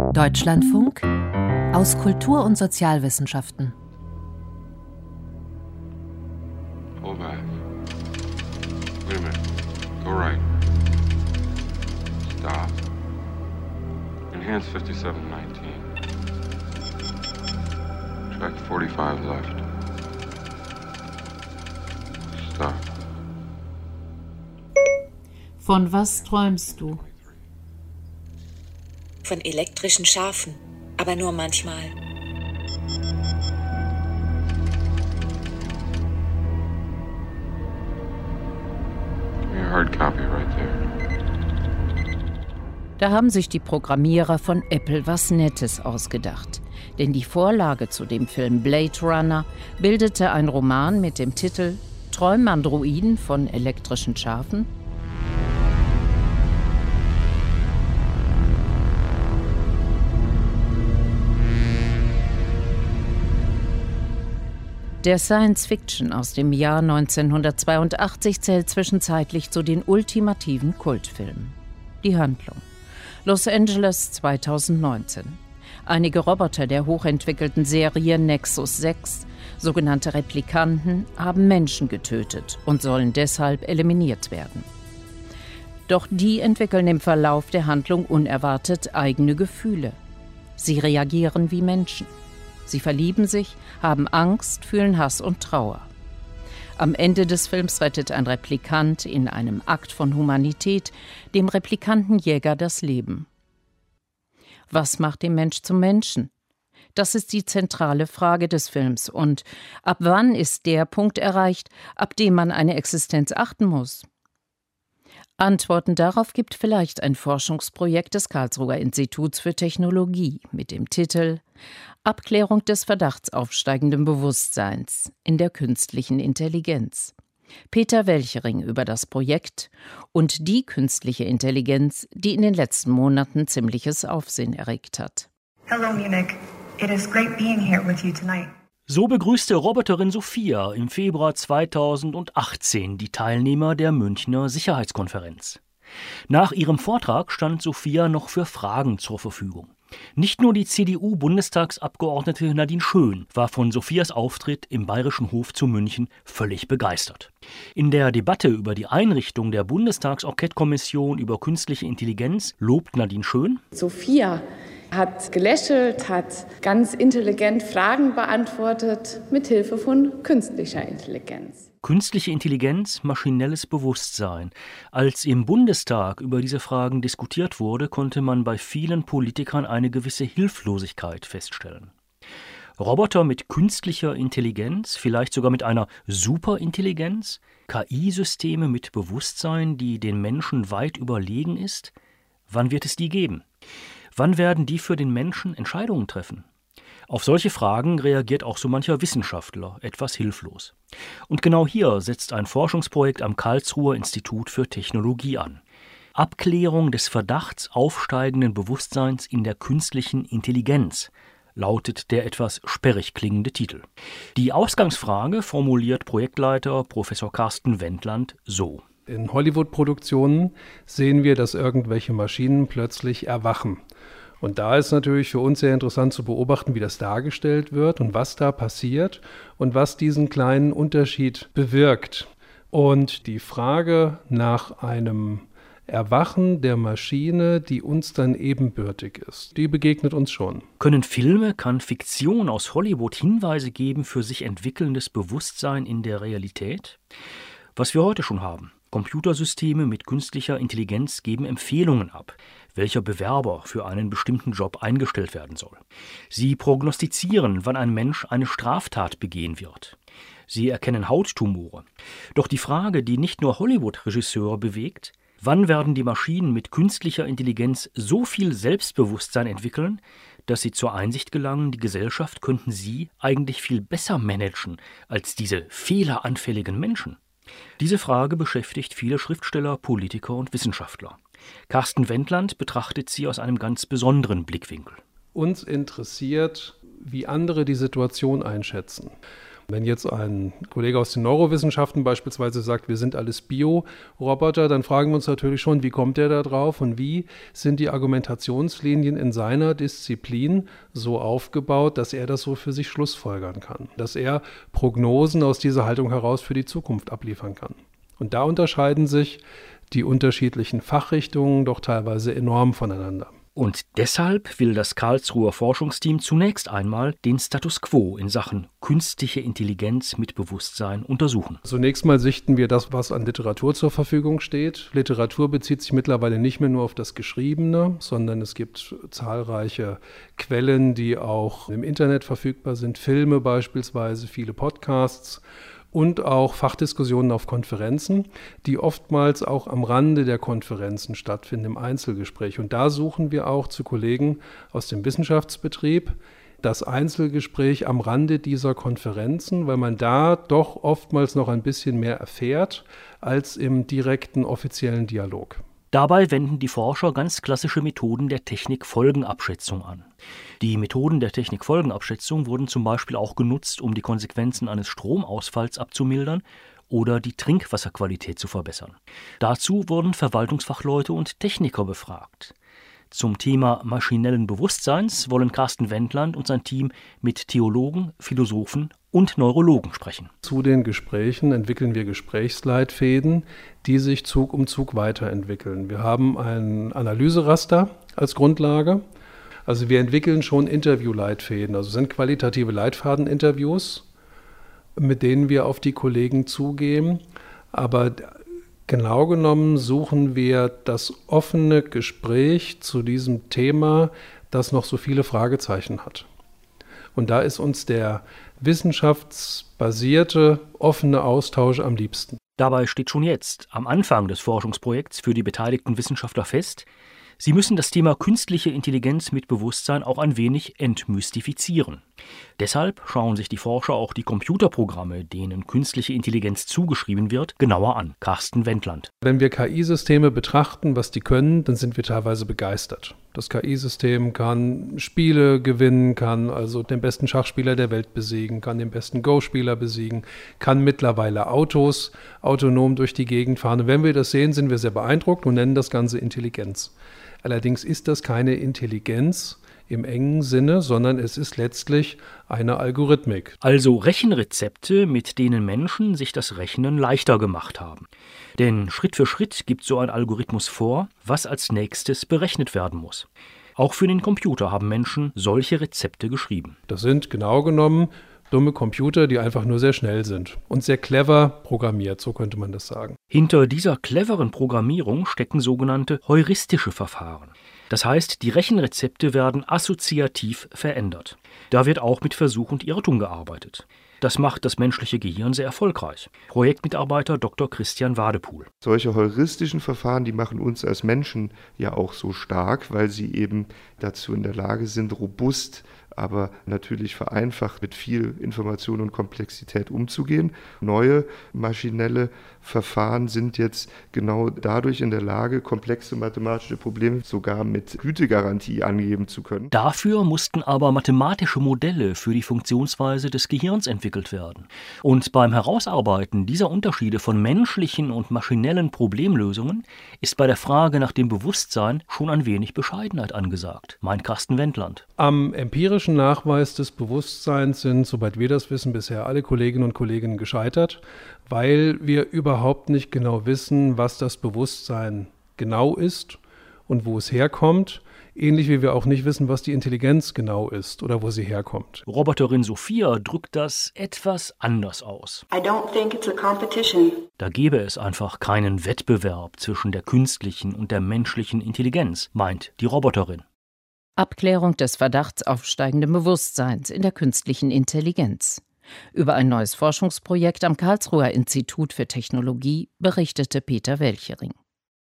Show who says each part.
Speaker 1: Deutschlandfunk aus Kultur- und Sozialwissenschaften.
Speaker 2: Pull back. Wait a minute. Go right. Stop. Enhance 5719. Track 45 left. Stop.
Speaker 3: Von was träumst du?
Speaker 4: Von elektrischen Schafen, aber nur manchmal.
Speaker 2: Your hard copy right there.
Speaker 3: Da haben sich die Programmierer von Apple was Nettes ausgedacht. Denn die Vorlage zu dem Film Blade Runner bildete ein Roman mit dem Titel »Träumen Androiden von elektrischen Schafen?« Der Science-Fiction aus dem Jahr 1982 zählt zwischenzeitlich zu den ultimativen Kultfilmen. Die Handlung: Los Angeles 2019. Einige Roboter der hochentwickelten Serie Nexus 6, sogenannte Replikanten, haben Menschen getötet und sollen deshalb eliminiert werden. Doch die entwickeln im Verlauf der Handlung unerwartet eigene Gefühle. Sie reagieren wie Menschen. Sie verlieben sich, haben Angst, fühlen Hass und Trauer. Am Ende des Films rettet ein Replikant in einem Akt von Humanität dem Replikantenjäger das Leben. Was macht den Mensch zum Menschen? Das ist die zentrale Frage des Films. Und ab wann ist der Punkt erreicht, ab dem man eine Existenz achten muss? Antworten darauf gibt vielleicht ein Forschungsprojekt des Karlsruher Instituts für Technologie mit dem Titel »Abklärung des Verdachts aufsteigenden Bewusstseins in der künstlichen Intelligenz«. Peter Welchering über das Projekt und die künstliche Intelligenz, die in den letzten Monaten ziemliches Aufsehen erregt hat.
Speaker 5: Hello Munich, it is great being here with you tonight.
Speaker 6: So begrüßte Roboterin Sophia im Februar 2018 die Teilnehmer der Münchner Sicherheitskonferenz. Nach ihrem Vortrag stand Sophia noch für Fragen zur Verfügung. Nicht nur die CDU-Bundestagsabgeordnete Nadine Schön war von Sophias Auftritt im Bayerischen Hof zu München völlig begeistert. In der Debatte über die Einrichtung der Bundestags-Enquete-Kommission über künstliche Intelligenz lobt Nadine Schön:
Speaker 7: Sophia hat gelächelt, hat ganz intelligent Fragen beantwortet mit Hilfe von künstlicher Intelligenz.
Speaker 6: Künstliche Intelligenz, maschinelles Bewusstsein. Als im Bundestag über diese Fragen diskutiert wurde, konnte man bei vielen Politikern eine gewisse Hilflosigkeit feststellen. Roboter mit künstlicher Intelligenz, vielleicht sogar mit einer Superintelligenz, KI-Systeme mit Bewusstsein, die den Menschen weit überlegen ist. Wann wird es die geben? Wann werden die für den Menschen Entscheidungen treffen? Auf solche Fragen reagiert auch so mancher Wissenschaftler etwas hilflos. Und genau hier setzt ein Forschungsprojekt am Karlsruher Institut für Technologie an. Abklärung des Verdachts aufsteigenden Bewusstseins in der künstlichen Intelligenz lautet der etwas sperrig klingende Titel. Die Ausgangsfrage formuliert Projektleiter Professor Carsten Wendland so:
Speaker 8: In Hollywood-Produktionen sehen wir, dass irgendwelche Maschinen plötzlich erwachen. Und da ist natürlich für uns sehr interessant zu beobachten, wie das dargestellt wird und was da passiert und was diesen kleinen Unterschied bewirkt. Und die Frage nach einem Erwachen der Maschine, die uns dann ebenbürtig ist, die begegnet uns schon.
Speaker 6: Können Filme, kann Fiktion aus Hollywood Hinweise geben für sich entwickelndes Bewusstsein in der Realität? Was wir heute schon haben. Computersysteme mit künstlicher Intelligenz geben Empfehlungen ab, welcher Bewerber für einen bestimmten Job eingestellt werden soll. Sie prognostizieren, wann ein Mensch eine Straftat begehen wird. Sie erkennen Hauttumore. Doch die Frage, die nicht nur Hollywood-Regisseure bewegt: Wann werden die Maschinen mit künstlicher Intelligenz so viel Selbstbewusstsein entwickeln, dass sie zur Einsicht gelangen, die Gesellschaft könnten sie eigentlich viel besser managen als diese fehleranfälligen Menschen? Diese Frage beschäftigt viele Schriftsteller, Politiker und Wissenschaftler. Carsten Wendland betrachtet sie aus einem ganz besonderen Blickwinkel.
Speaker 8: Uns interessiert, wie andere die Situation einschätzen. Wenn jetzt ein Kollege aus den Neurowissenschaften beispielsweise sagt, wir sind alles Bioroboter, dann fragen wir uns natürlich schon, wie kommt er da drauf und wie sind die Argumentationslinien in seiner Disziplin so aufgebaut, dass er das so für sich schlussfolgern kann, dass er Prognosen aus dieser Haltung heraus für die Zukunft abliefern kann. Und da unterscheiden sich die unterschiedlichen Fachrichtungen doch teilweise enorm voneinander.
Speaker 6: Und deshalb will das Karlsruher Forschungsteam zunächst einmal den Status quo in Sachen künstliche Intelligenz mit Bewusstsein untersuchen.
Speaker 8: Zunächst mal sichten wir das, was an Literatur zur Verfügung steht. Literatur bezieht sich mittlerweile nicht mehr nur auf das Geschriebene, sondern es gibt zahlreiche Quellen, die auch im Internet verfügbar sind, Filme beispielsweise, viele Podcasts. Und auch Fachdiskussionen auf Konferenzen, die oftmals auch am Rande der Konferenzen stattfinden, im Einzelgespräch. Und da suchen wir auch zu Kollegen aus dem Wissenschaftsbetrieb das Einzelgespräch am Rande dieser Konferenzen, weil man da doch oftmals noch ein bisschen mehr erfährt als im direkten offiziellen Dialog.
Speaker 6: Dabei wenden die Forscher ganz klassische Methoden der Technikfolgenabschätzung an. Die Methoden der Technikfolgenabschätzung wurden zum Beispiel auch genutzt, um die Konsequenzen eines Stromausfalls abzumildern oder die Trinkwasserqualität zu verbessern. Dazu wurden Verwaltungsfachleute und Techniker befragt. Zum Thema maschinellen Bewusstseins wollen Carsten Wendland und sein Team mit Theologen, Philosophen und Neurologen sprechen.
Speaker 8: Zu den Gesprächen entwickeln wir Gesprächsleitfäden, die sich Zug um Zug weiterentwickeln. Wir haben ein Analyseraster als Grundlage. Also wir entwickeln schon Interviewleitfäden, also sind qualitative Leitfadeninterviews, mit denen wir auf die Kollegen zugehen. Aber genau genommen suchen wir das offene Gespräch zu diesem Thema, das noch so viele Fragezeichen hat. Und da ist uns der wissenschaftsbasierte, offene Austausch am liebsten.
Speaker 6: Dabei steht schon jetzt, am Anfang des Forschungsprojekts für die beteiligten Wissenschaftler fest, sie müssen das Thema künstliche Intelligenz mit Bewusstsein auch ein wenig entmystifizieren. Deshalb schauen sich die Forscher auch die Computerprogramme, denen künstliche Intelligenz zugeschrieben wird, genauer an. Carsten Wendland.
Speaker 8: Wenn wir KI-Systeme betrachten, was die können, dann sind wir teilweise begeistert. Das KI-System kann Spiele gewinnen, kann also den besten Schachspieler der Welt besiegen, kann den besten Go-Spieler besiegen, kann mittlerweile Autos autonom durch die Gegend fahren. Und wenn wir das sehen, sind wir sehr beeindruckt und nennen das Ganze Intelligenz. Allerdings ist das keine Intelligenz im engen Sinne, sondern es ist letztlich eine Algorithmik.
Speaker 6: Also Rechenrezepte, mit denen Menschen sich das Rechnen leichter gemacht haben. Denn Schritt für Schritt gibt so ein Algorithmus vor, was als nächstes berechnet werden muss. Auch für den Computer haben Menschen solche Rezepte geschrieben.
Speaker 8: Das sind genau genommen dumme Computer, die einfach nur sehr schnell sind und sehr clever programmiert, so könnte man das sagen.
Speaker 6: Hinter dieser cleveren Programmierung stecken sogenannte heuristische Verfahren. Das heißt, die Rechenrezepte werden assoziativ verändert. Da wird auch mit Versuch und Irrtum gearbeitet. Das macht das menschliche Gehirn sehr erfolgreich. Projektmitarbeiter Dr. Christian Wadepool.
Speaker 9: Solche heuristischen Verfahren, die machen uns als Menschen ja auch so stark, weil sie eben dazu in der Lage sind, robust, aber natürlich vereinfacht mit viel Information und Komplexität umzugehen. Neue maschinelle Verfahren sind jetzt genau dadurch in der Lage, komplexe mathematische Probleme sogar mit Gütegarantie angeben zu können.
Speaker 6: Dafür mussten aber mathematische Modelle für die Funktionsweise des Gehirns entwickelt werden. Und beim Herausarbeiten dieser Unterschiede von menschlichen und maschinellen Problemlösungen ist bei der Frage nach dem Bewusstsein schon ein wenig Bescheidenheit angesagt, meint Carsten Wendland.
Speaker 8: Am empirischen Nachweis des Bewusstseins sind, soweit wir das wissen, bisher alle Kolleginnen und Kollegen gescheitert, weil wir überhaupt nicht genau wissen, was das Bewusstsein genau ist und wo es herkommt. Ähnlich wie wir auch nicht wissen, was die Intelligenz genau ist oder wo sie herkommt.
Speaker 6: Roboterin Sophia drückt das etwas anders aus.
Speaker 5: I don't think it's a competition.
Speaker 6: Da gäbe es einfach keinen Wettbewerb zwischen der künstlichen und der menschlichen Intelligenz, meint die Roboterin.
Speaker 3: Abklärung des Verdachts aufsteigenden Bewusstseins in der künstlichen Intelligenz. Über ein neues Forschungsprojekt am Karlsruher Institut für Technologie berichtete Peter Welchering.